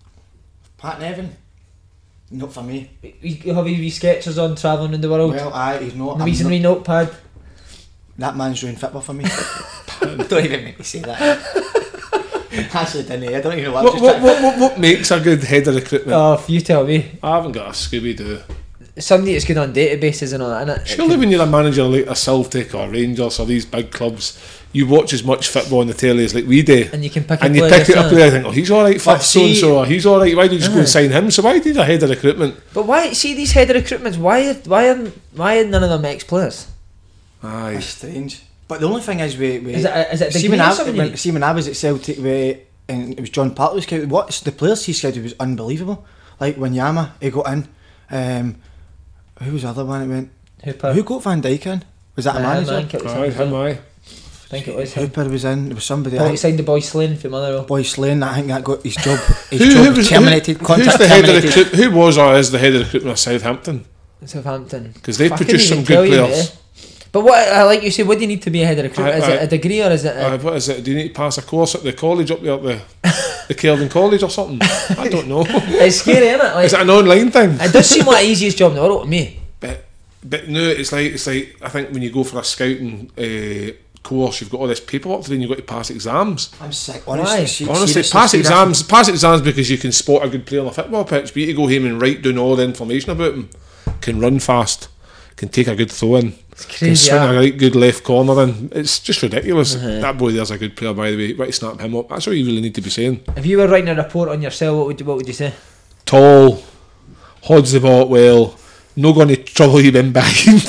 Pat Nevin. Not for me. You have his wee sketches on travelling in the world. Well, aye, he's not. the I'm reason not- wee notepad. That man's ruined football for me. Don't even make me say that. Actually, didn't he? I don't even know what. what, I'm what, just what, what, what makes a good head of recruitment? Oh, you tell me. I haven't got a Scooby Doo. Somebody that's good on databases and all that, innit? Surely when you're a manager like a Celtic or Rangers or these big clubs, you watch as much football on the telly as like we do. And you can pick a And you player pick it up yourself. and think, oh, he's alright for But so and see- so, or he's alright, why did you just go Uh-huh. and sign him? So why did a head of recruitment? But why, see these head of recruitments, why why are, why are none of them ex-players? Aye. That's strange. But the only thing is, we, we Is it a- is it a see degree when or I, something you when, need? see when I was at Celtic, we, and it was John Partley scouted. What's the players he scouted was unbelievable. Like when Yama he got in. Um, who was the other one that went? Hooper. Who got Van Dijk in? Was that a Uh, manager? I think it was Aye, him. him, aye. I think it was him. Hooper was in. There was somebody. Oh, I he signed the boy Slane for Motherwell. Boy Slane. I think that got his job. His Who, job who was terminated. who, Contract who's the head of terminated. recruit, Who was or is the head of recruitment of Southampton? Southampton. Because they I produced couldn't some even good tell you, players. mate. But what, uh, like you say, what do you need to be a head of recruitment? Aye, Is aye. it a degree or is it a, Uh, what is it? Do you need to pass a course at the college up there, at the the Kelvin College or something? I don't know. it's scary, isn't it? Like, Is it an online thing? it does seem like the easiest job in the world to me. But but no, it's like it's like I think when you go for a scouting uh, course, you've got all this paperwork to do, and you've got to pass exams. I'm sick. Why? Honestly, see- Honestly, seriously, pass see that- exams, pass exams because you can spot a good player on a football pitch. But you to go home and write down all the information about him. Can run fast, can take a good throw in, It's can crazy. swing yeah. a right good left corner in. It's just ridiculous. Uh-huh. That boy there's a good player, by the way. Right, snap him up. That's what you really need to be saying. If you were writing a report on yourself, what would you, what would you say? Tall, holds the ball well, no going to trouble you in behind.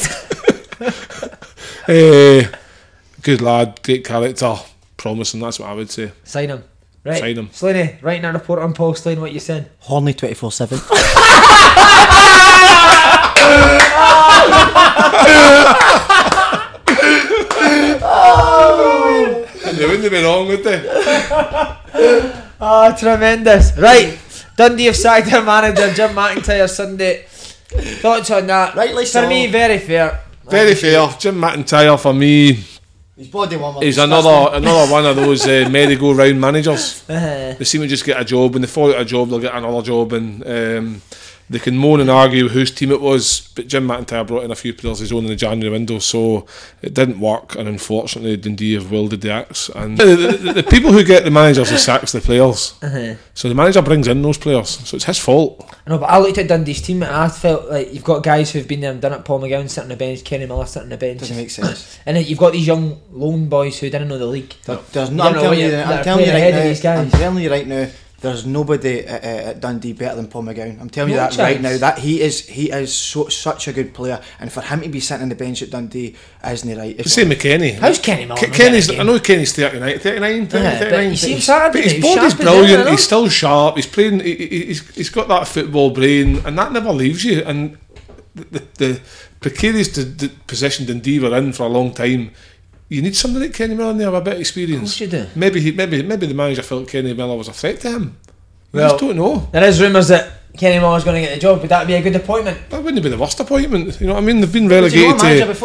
Eh, good lad, great character, promising. That's what I would say. Sign him. Right. Sign him. Slaney, writing a report on Paul Slane, what you saying? Hornley twenty-four seven. And they wouldn't have been wrong, would they? Oh, tremendous. Right. Dundee have sacked their manager, Jim McIntyre, Sunday. Thoughts on that? Rightly For so. me, very fair. Very fair. Jim McIntyre for me His body warmer. is another another one of those uh, merry-go-round managers. Uh-huh. They seem to just get a job. When they fall out a job, they'll get another job, and um, they can moan and argue whose team it was. But Jim McIntyre brought in a few players of his own in the January window, so it didn't work. And unfortunately, Dundee have wielded the axe. And the, the, the people who get the managers who sacks the players. Uh-huh. So the manager brings in those players, so it's his fault. I know, but I looked at Dundee's team and I felt like you've got guys who've been there and done it. Paul McGowan sitting on the bench, Kenny Miller sitting on the bench. Doesn't make sense. And then you've got these young lone boys who didn't know the league. There- There's You no, I'm know, telling you, you're- I'm you're telling you playing right ahead of these now. I'm guys. telling you right now. There's nobody at, uh, at Dundee better than Paul McGowan. I'm telling you No that right chance. now. That he is, he is so, such a good player, and for him to be sitting on the bench at Dundee isn't right. If Same with Kenny. How's Kenny Miller? Ke- not Kenny's, getting I a game? know Kenny's thirty-nine, thirty-nine, thirty, Yeah, but thirty-nine. you see him but Saturday, his he was body's sharp as hell, brilliant. I know. He's still sharp. He's playing. He, he- he's, he's got that football brain, and that never leaves you. And the, the, the precarious d- d- position Dundee were in for a long time. You need somebody like Kenny Miller in there with a bit of experience. Of course you do. Maybe he, maybe maybe the manager felt Kenny Miller was a threat to him. You Well- just don't know. There is rumours that Kenny Miller's going to get the job. Would that be a good appointment? That wouldn't be the worst appointment. You know what I mean? They've been Was he relegated not a manager to. before?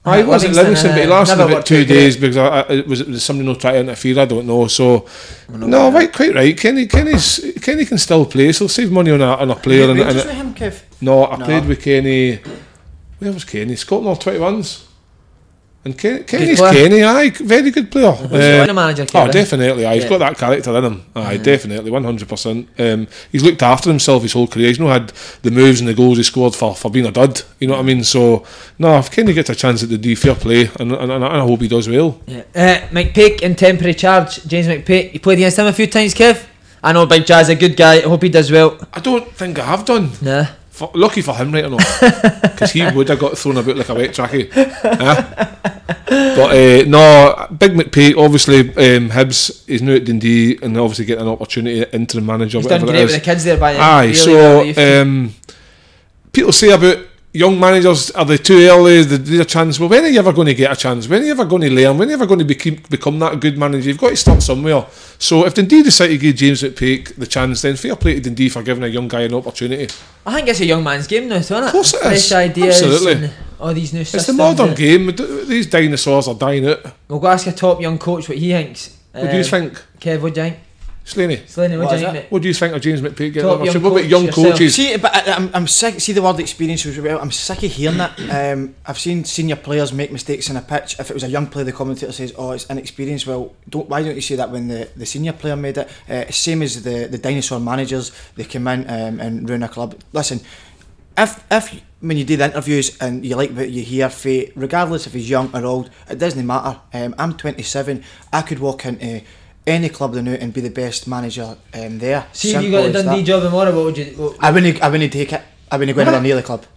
I he was at Livingston, but he lasted never about worked two out days because I, I, was, it, was somebody not trying to interfere? I don't know. So, no, right, quite right. Kenny, Kenny's, Kenny can still play, so he'll save money on a, on a player. And, and Rangers it, with him, Kev? no, I No. played with Kenny. Where was Kenny? Scotland twenty-ones. And Ken, Kenny's player. Kenny, aye, very good player. He's Uh, a manager, Oh, Kevin. definitely. Aye. He's Yeah. got that character in him. Aye, definitely, one hundred percent. Um, he's looked after himself his whole career. He's not had the moves and the goals he scored for, for being a dud. You know what I mean? So, no, if Kenny gets a chance at the D, fair play, and, and, and I hope he does well. Yeah. Uh, McPake in temporary charge. James McPake. You played against him a few times, Kev. I know Big Jazz a good guy. I hope he does well. I don't think I have done. Nah. For, lucky for him, right or not? Because he would have got thrown about like a wet trackie. Eh? But uh, no, Big McPake, obviously, um, Hibs is now at Dundee and obviously getting an opportunity interim manager. He's done whatever great it with is. the kids there by then. Aye, Really so well, you've- um, people say about young managers, are they too early? They need a chance. Well, when are you ever going to get a chance? When are you ever going to learn? When are you ever going to be, become that good manager? You've got to start somewhere. So if Dundee decide to give James McPake the chance, then fair play to Dundee for giving a young guy an opportunity. I think it's a young man's game now, isn't it? Of course it Fresh is. ideas Absolutely. and all these new It's systems. the modern and- game. These dinosaurs are dying out. We'll go ask a top young coach what he thinks. What do you Um, think, Kev, what do you think? Slaney? Slaney, what, What do is you it? think, mate? What do you think of James McPake getting Top an young opportunity? What about coach young yourself. coaches? See, but I, I'm, I'm sick. See the word experience as well. I'm sick of hearing that. Um, I've seen senior players make mistakes in a pitch. If it was a young player, the commentator says, "Oh, it's inexperienced." Well, don't. Why don't you say that when the, the senior player made it? Uh, same as the the dinosaur managers. They come in um, and ruin a club. Listen, if if when you do the interviews and you like what you hear, Faye, regardless if he's young or old, it doesn't matter. Um, I'm twenty-seven. I could walk into any club they knew and be the best manager um, there. See if you Simple got the as Dundee that. job tomorrow, what would you... What, I wouldn't. I wouldn't take it. I wouldn't go anywhere near the club.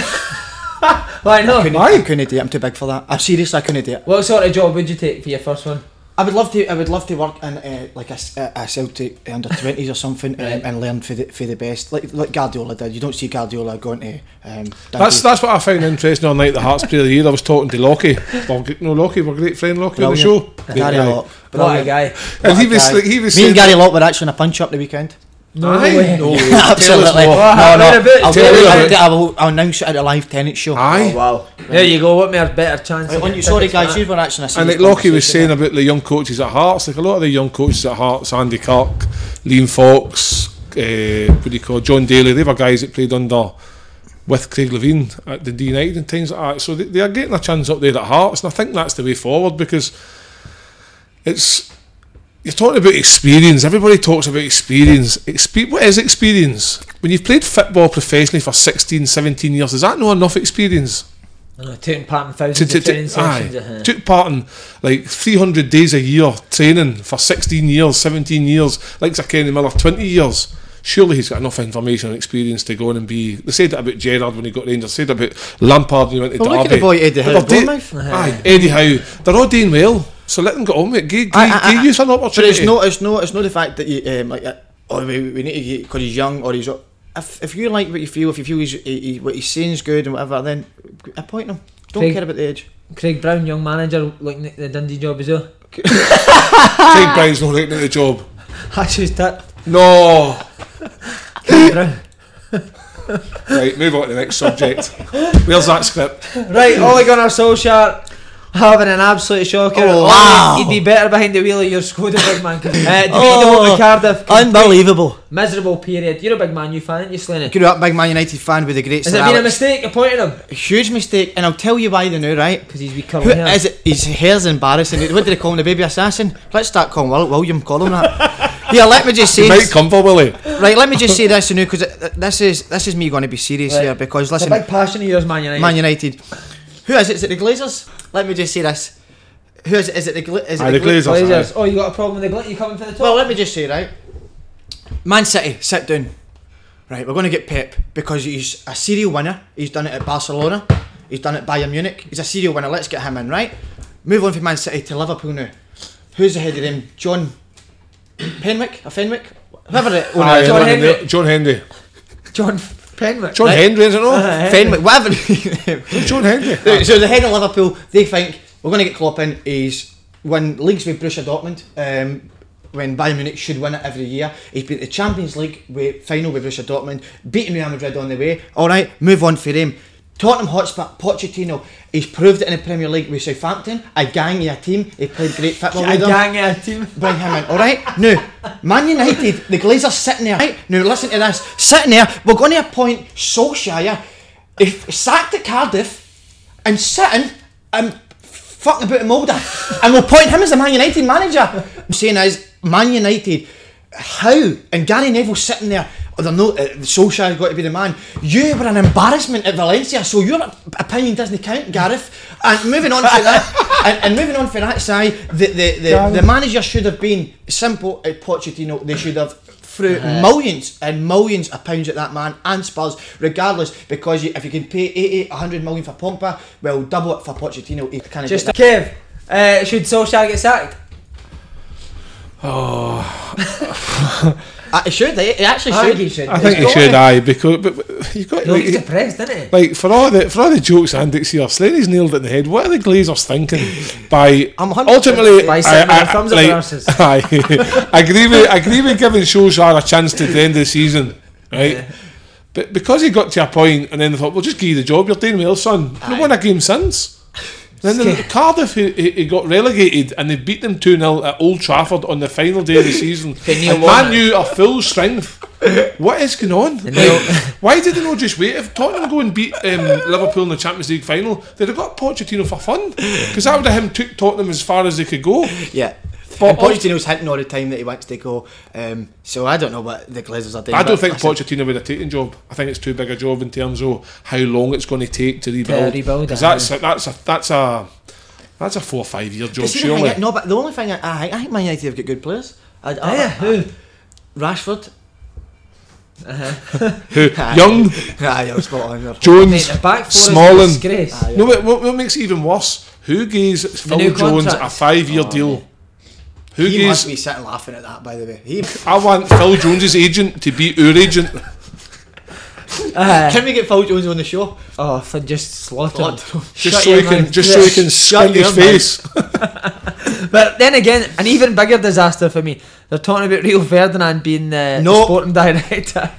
why not? Couldn't, I couldn't do it. I'm too big for that. I seriously, I couldn't do it. What sort of job would you take for your first one? I would love to. I would love to work in uh, like a, s- a- a Celtic under twenties or something, um, Right. and learn for the for the best, like like Guardiola did. You don't see Guardiola going to. Um, That's that's what I found interesting on Night the Hearts Player of the Year. I was talking to Lockie. Well, no, Lockie, we're great friend Lockie on the show. Brilliant. Gary Great guy. Lock. What a Brilliant. guy. And he What a was guy. like, he was Me saying and Gary Lock were actually on a punch up the weekend. No Aye. way. No. Absolutely. more. No, Wow, no. where about? I'll, Tell tell you, us I'll, about- I will, I'll announce it at a live tennis show. Aye. Oh, wow. There you go. What more better chance? Right, of on getting you, sorry tickets for guys, that? you were actually. And like Lockie was saying about the young coaches at Hearts, like a lot of the young coaches at Hearts, Andy Kirk, Liam Fox, uh, what do you call it, John Daly, they were guys that played under with Craig Levine at the D United and things like that. So they, they are getting a chance up there at Hearts, and I think that's the way forward because it's. You're talking about experience. Everybody talks about experience. Expe- what is experience? When you've played football professionally for sixteen, seventeen years, is that not enough experience? I know, taking part in To, thousands to, of training to, sessions. aye, uh-huh. took part in like three hundred days a year training for sixteen years, seventeen years, like Sir Kenny Miller, twenty years. Surely he's got enough information and experience to go in and be. They said that about Gerrard when he got Rangers. Said about Lampard when he went to Well, look at Derby. the boy Eddie Howe But at they're Bournemouth. doing- Aye, Eddie Howe. They're all doing well. So let them get on with it. Give, give, I- I- give I- youth an But opportunity. it's no, it's no, it's not the fact that you um, like. Uh, oh, we, we need to get because he's young or he's. If if you like what you feel, if you feel he's, he, he, what he's saying is good and whatever, then appoint him. Don't Craig- care about the age. Craig Brown, young manager, looking at the Dundee job as well. Craig Brown's not looking at the job. That's just that. No. Craig Brown. Right, move on to the next subject. Where's that script? Right, Ole Gunnar Solskjaer having an absolute shocker. Oh, Ole, wow. He'd be better behind the wheel of your Skoda, big man. Uh, defeated Oh, them at Cardiff. Unbelievable. Miserable period. You're a big Man U fan, aren't you, Slaney? Grew up big Man United fan with the great Has Sir it been a Alex. mistake appointing him? A huge mistake, and I'll tell you why they know, right? Because he's wee Who curly hair. is it? His hair's embarrassing. What do they call him? The baby assassin? Let's start calling Will, William, call him that. Yeah, let me just say, Might come for Willie. right, let me just say this, you know, because this is this is me going to be serious Right. here, because It's a listen, big passion of yours, Man United. Man United. Who is it? Is it the Glazers? Let me just say this. Who is it? Is it the, Gla- is it Aye, the, the Gla- Glazers. Glazers. Oh, you got a problem with the glit? You coming for the top? Well, let me just say, right. Man City, sit down. Right, we're going to get Pep because he's a serial winner. He's done it at Barcelona. He's done it at Bayern Munich. He's a serial winner. Let's get him in, right? Move on from Man City to Liverpool now. Who's ahead of them? John Penwick? Or Fenwick? Whoever the owner Aye, is. John John Henry. Henry. John Henry. John Penwick. John Right. Henry, is it not? Uh, Fenwick, whatever. John Henry. Right, so the head of Liverpool, they think we're going to get Klopp in. He's won leagues with Borussia Dortmund. Um, when Bayern Munich should win it every year. He's been at the Champions League with, final with Borussia Dortmund, beating Real Madrid on the way. All right, move on for him. Tottenham Hotspur, Pochettino, he's proved it in the Premier League with Southampton, a gang of a team, he played great football A with them. gang of a team. Bring him in, alright? Now, Man United, the Glazers sitting there, right? Now listen to this, sitting there, we're going to appoint Solskjaer, if sacked at Cardiff, and sitting and fucking about Mulder, and we'll appoint him as the Man United manager. I'm saying is, Man United, how? And Gary Neville sitting there, oh, they're not, uh, Solskjaer's got to be the man. You were an embarrassment at Valencia, so your opinion doesn't count, Gareth. And moving on for that, and, and moving on for that side, the the, the, the manager should have been simple at Pochettino. They should have threw uh, millions and millions of pounds at that man and Spurs, regardless, because you, if you can pay eighty, one hundred million for Pogba, well, double it for Pochettino. He kind of Just Kev, uh, should Solskjaer get sacked? Oh, Uh, he should. He, he actually I should. think he should. I think he He's got should. to. Aye, because but, but you've got No, like, he's depressed, isn't he? like for all the for all the jokes antics here, Slaney's nailed it in the head. What are the Glazers thinking by I'm one hundred percent ultimately? By I, sitting with I, their thumbs up like, their arses. aye, I agree with I agree with giving Solskjaer a chance to the end of the season, right? Yeah. But because he got to a point and then they thought, we'll just give you the job. You're doing well, son. Aye. No won a game since. Then the, Cardiff, he, he he got relegated and they beat them two nil at Old Trafford on the final day of the season. Neil And Warnock. Man U are full strength. What is going on? Neil- Like, why did they not just wait? If Tottenham go and beat um, Liverpool in the Champions League final, they'd have got Pochettino for fun. Because that would have him took Tottenham as far as they could go. Yeah. But And Pochettino's hinting all the time that he wants to go. Um, so I don't know what the Glazers are doing. I don't but think listen, Pochettino would have taken job. I think it's too big a job in terms of how long it's going to take to rebuild. rebuild it, Because that's a, that's a that's a that's a four or five year job. But see the Surely. thing, no, but the only thing I, I think, I think Man United have got good players. I, I, Yeah, who? Rashford. Who? Young, Ah, you're spot on. You're Mate, Jones, the back four is a Smalling. disgrace. Ah, yeah. No, but what, what makes it even worse? Who gives Phil new Jones a contract. five year Oh, deal? Who He gives? must be sitting laughing at that, by the way. He, I want Phil Jones's agent to be our agent. Uh, can we get Phil Jones on the show? oh, for just slaughter him. Slaughter. Just Shut so your he can, mouth. just so he can Shut squint his your mouth. face. But then again, an even bigger disaster for me. They're talking about Rio Ferdinand being the No. sporting director.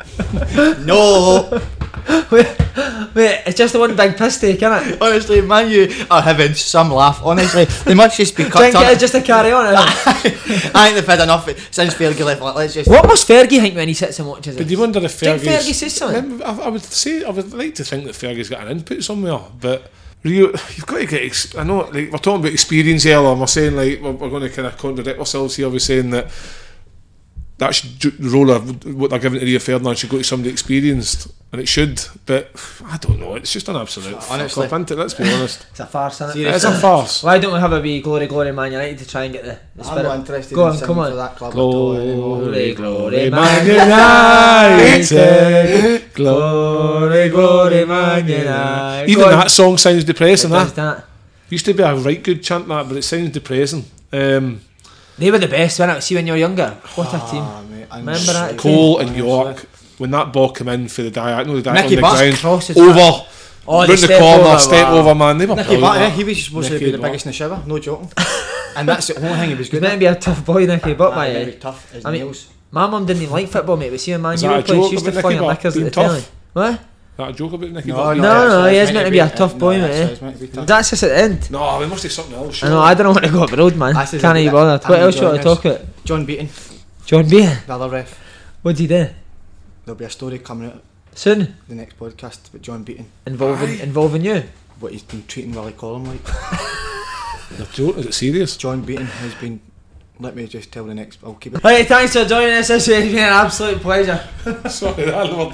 No. wait, wait, it's just the one big piss take, isn't it? Honestly, Man U are having some laugh. Honestly, they must just be cut. Think it just to carry on. Isn't it? I think they've had enough since Fergie left. Like, let's just. What must Fergie think when he sits and watches But it? you wonder if Do you think Fergie's... Fergie says something? Remember, I, I would say I would like to think that Fergie's got an input somewhere, but Rio, you've got to get. Ex- I know, like we're talking about experience earlier, and we're saying like we're, we're going to kind of contradict ourselves here. We're saying that that should, the role of what they're giving to Rio Ferdinand should go to somebody experienced, and it should. But I don't know. It's just an absolute Honestly. fuck up, isn't it? Let's be honest. It's a farce, isn't it? Seriously. It's a farce. Why don't we have a wee glory, glory Man United to try and get the, the I'm spirit? not interested Go in on, singing come on. for that club at all anymore. Glory, glory, Man Man United. Glory, glory, Man United. Even Go on. that song sounds depressing. It does That that. used to be a right good chant, that, but it sounds depressing. Um, They were the best, weren't it? See when you were younger. What a team. Ah, mate, I'm Remember so- that? Cole and Honestly. York, when that ball came in for the diagonal, the diagonal Nicky on the Butt ground, crosses over, Oh, round they the step corner, over, step wow. over, man. They were Nicky brilliant, Butt, eh, that. he was supposed Nicky to be the Butt. biggest in the shower, no joking. And that's the only thing he was He's good meant to at. be a tough boy, Nicky, but Aye, my very tough as I mean, nails. my mum didn't even like football, mate. But see, when Man Is U that a were playing, joke she used to about fling Nicky her Butt knickers at being the tough? telly. What? That a joke about Nicky No, Butt? no, No, that's- no, that's he is meant meant to to be a be- tough no, boy, that's- mate. that's meant to be tough. That's just at the end. No, we must have something else. I know, I don't want to go up the road, man. That's his- Can't even that- bother. What I'm else you want to enjoying talk about? John Beaton, John Beer. the other ref. What'd he do? There'll be a story coming out Soon? the next podcast about John Beaton, Involving Aye. involving you? what he's been treating Willie Collum like. You're joking? Is it serious? John Beaton has been. Let me just tell the next. I'll keep it. Right, thanks for joining us. This has been an absolute pleasure. Sorry, that